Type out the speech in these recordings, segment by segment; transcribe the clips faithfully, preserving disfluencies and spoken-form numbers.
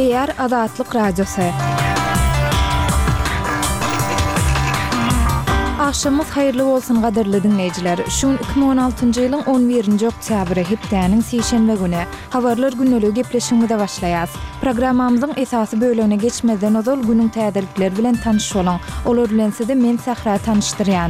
Gepleyer Azatlyk Radiosu. Akşamyz hayrly bolsun gaderli dinleýijiler. Şun iki bin on altyncy ýylyň on birinji oktýabry hepdeniň seşenbe güni habarlar günneligi gepleşiginde başlaýas. Programmamyzyň esasy bölümine geçmeden ozal günüň täzelikleri bilen tanış bolan. Olar bilense de men Sahra tanışdyrýan.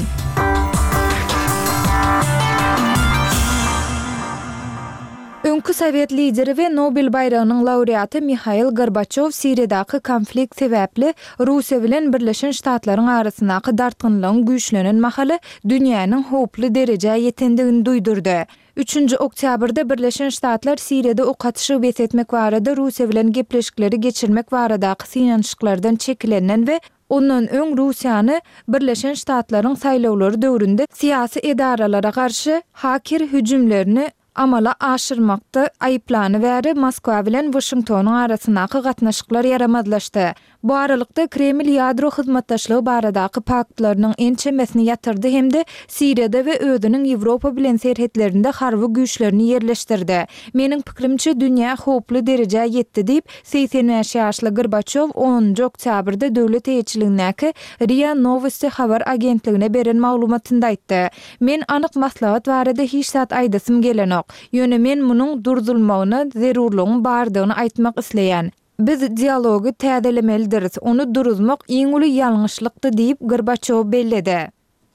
Öňkü Sowet lideri we Nobel baýragynyň laureaty Mikhail Gorbaçov Siriýadaky konflikt sebäpli Russiýa bilen Birleşen Ştatlaryň arasyndaky dartgynlygyň güýçlenen mahaly dünýäniň howply derejäge ýetendigini duýdurdy. üçünji oktýabrda Birleşen Ştatlar Siriýada ok atyşy besetmek barada Russiýa bilen gepleşikleri geçirmek baradaky synanyşyklardan çekilenden we ondan öň Russiýany Birleşen Ştatlaryň saýlawlary döwründe siýasy edaralara garşy haker hüjümlerini amala aşyrmakda aýyplany bäri Moskwa bilen Washingtonyň arasyndaky gatnaşyklar yaramadlaşdy. Bu aralykda Kreml ýadro hyzmatdaşlygy baradaky paktlarynyň en çemesini ýatyrdy hemde Siriýada we özüniň Ýewropa bilen serhetlerinde harby güýçlerini ýerleşdirdi. Meniň pikirimçe dünýä howply derejäge ýetdi diýip seksen beş ýaşly Gorbaçov onunji oktýabrda döwlet eýetçiligindäki Ria Novosti habar agentligine beren maglumatynda aýtdy. Men anyk maslahat barada hiç zat aýdasym gelenok. Ýöne men munyň durdurulmagyna zerurlygyny bardygyny aýtmak isleýän. Biz dialogy täzelemelidiz. Onu duruzmak iň uly ýalňyşlykdy diýip Gorbaçov belledi.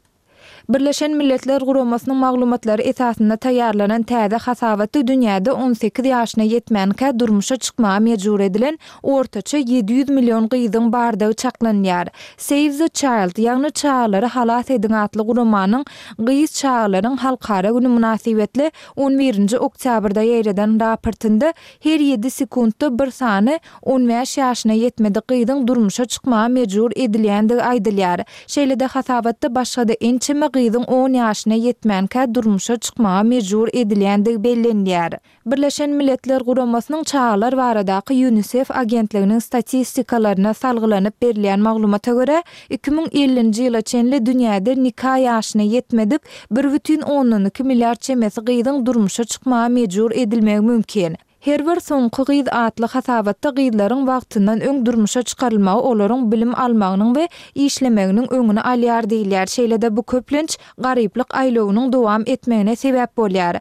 Birleşen Milletler Guramasynyň maglumatlary esasynda taýýarlanan täze hasawatly dünýäde on sekiz ýaşyna ýetmänkä durmuşa çykmaga mejbur edilen ortaça yedi yüz million gyzyň bardygy çaklanýar. Save the Child ýagny çağlary halas edin atly guramanyň gyýys çağlaryň halkara güni münasibetli on birinji oktýabrda ýereden raportynda her yedi sekundda bir sany on beş ýaşyna ýetmedi gyzyň durmuşa çykmaga mejbur edilýändigi aýdylýar. Şeýle-de hasawatda başga-da ençeme gyzyň on ýaşyna ýetmänkä durmuşa çykmaga mejbur edilýändigi bellenýär. Birleşen Milletler Guramasynyň çağlar baradaky UNICEF agentliginiň statistikalaryna salgylanyp berilýän maglumata görä iki bin ellinji ýyla çenli dünýäde nikah ýaşyna ýetmedik bir бүтүn onuň iki milliard çemesi gyzyň durmuşa çykmaga mejbur edilmegi mümkin. Her bir soňky gyz atly hasawatda gyzlaryň wagtyndan öň durmuşa çykarylmagy olaryň bilim almagynyň we işlemeginiň öňüne alýar diýilýär. Şeýle-de bu köplenç garyplyk aýlawynyň dowam etmegine sebäp bolýar.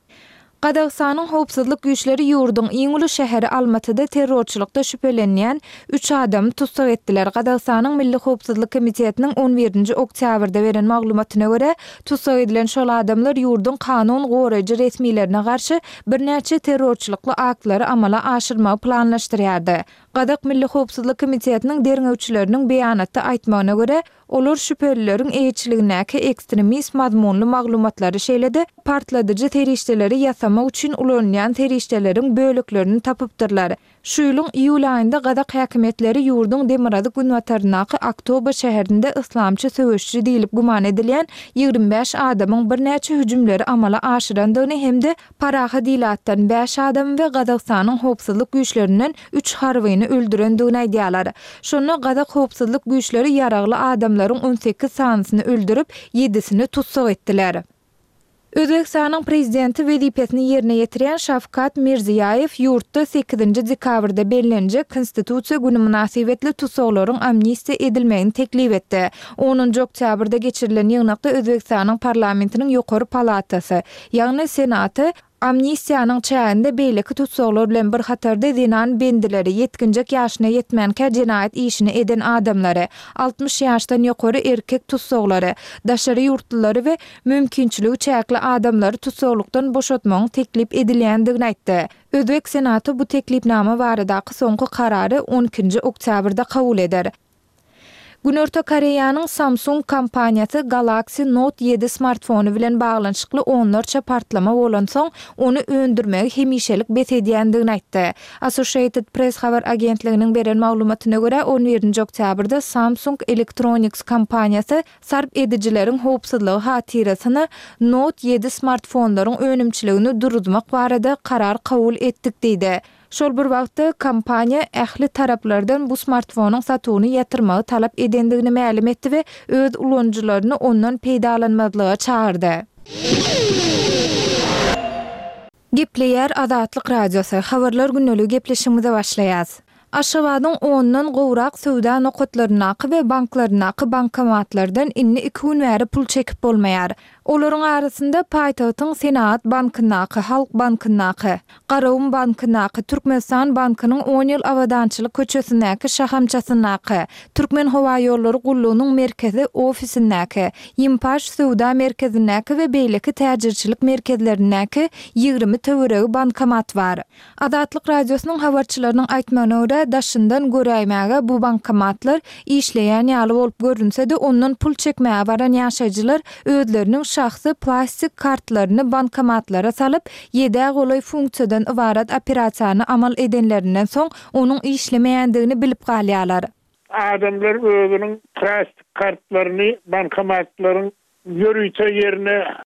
Qazaqstanyň howpsuzlyk güýçleri ýurduň iň uly şäheri Almatyda terrorçylykda şüphelenýän üç adamy tutsak etdiler. Qazaqstanyň Milli Howpsuzlyk Komitetiniň on birinji oktýabrda beren maglumatyna görä, tutsak edilen şol adamlar ýurduň kanun goraýjy resmiýetlerine garşy birnäçe terrorçylykly aktlary amala aşyrmagy planlaşdyrýardy. Qazaq Milli Howpsuzlyk Komitetiniň derňewçileriniň beýanatda aýtmagyna görä, olar şüphelileriň eýetçiligindäki ekstremist mazmunly maglumatlary şeýle-de partladyjy terişdeleri ýasamak üçin ulanýan terişdeleriň bölüklerini tapypdyrlar. Şu ýylyň iýul aýynda Qazaq häkimetleri ýurduň Demirady günwatarynaky Oktober şäherinde islamçy söwüşçi diýilip guman edilýän ýigrimä beş adamyň birnäçe hüjümleri amala aşyrandygyny hemde paraha diýlatdan beş adam we Qazaqstanyň howpsuzlyk güýçlerinden üç harbyny öldürendigini aýdýarlar. Şonu Qazaq howpsuzlyk güýçleri ýaragly adamlaryň on sekiz sanysyny öldürüp ýedisini tutsak etdiler. Özbekistanyň prezidenti wezipesini ýerine ýetirýän Şawkat Mirziýaýew ýurtda sekizinji dekabrda bellenjek konstitusiýa güni münasibetli tutsaklaryň amnistiýa edilmegini teklip etdi. onunji oktýabrda geçirilen ýygnakda Özbekistanyň parlamentiniň ýokary palatasy, ýagny senaty amnistiýanyň çäginde beýleki tutsaklar bilen bir hatarda zinan bendileri yetkinjek ýaşyna ýetmänkä jinayet işini eden adamlary, altmış ýaşdan ýokary erkek tutsaklary, daşary ýurtlulary we mümkinçiligi çäkli adamlary tutsaklykdan boşatmagyň teklip edilýändigini aýtdy. Özbek senaty bu teklipnama baradaky soňky karary on ikinji oktýabrda kabul eder. Günörtü Koreýanyň Samsung kompaniýasy Galaxy Note yedi smartfonu bilen baglanşykly onlarça partlama bolan soň onu öndürmegi hemişelik besedýändigini aýtdy. Associated Press habar agentliginiň beren maglumatyna görä on birinji oktýabrda Samsung Electronics kompaniýasy sarp edijileriň howpsuzlygy hatirasyna Note yedi smartfonlaryň önümçiligini duruzmak barada karar kabul etdik diýdi. Şol bir wagtda kompaniýa ähli taraplardan bu smartfonyň satygyny ýatyrmagy talap edendigini ma'lum etdi we öz ulanjylaryny ondan peýdalanmadyga çağırdy. Gepleyer Azatlyk Radiosu habarlar günneligi gepleşigimize başlaýas. Aşgabatyň ondan gowrak söwda nokatlarynaky we banklarynaky bankomatlardan inni iki gün bäri pul çekip bolmaýar. Olaryň arasynda paýtagtyň Senat bankynaky, Halk bankynaky, Garawum bankynaky, Türkmenistan bankynyň on ýyl awadançylyk köçesindäki şahamçasynaky, Türkmen Howa ýollary gullugynyň merkezi ofisindäki, Ýympaş söwda merkezindäki we beýleki täjirçilik merkezlerindäki ýygrimi töweregi bankomat bar. Adatlyk radiosynyň habarçylarynyň aýtmagyna görä, daşyndan göräýmäge bu bankomatlar işleýän ýaly bolup görünse-de ondan pul çekmäge baran ýaşaýjylar özleriniň şahsy plastik kartlaryny bankomatlara salyp, ýedä golay funksiýadan ibarat operasiýany amal edenlerinden soň onuň işlemeýändigini bilip galýarlar. Adamlar özüniň plastik kartlaryny bankomatlaryň ýörüýse ýerine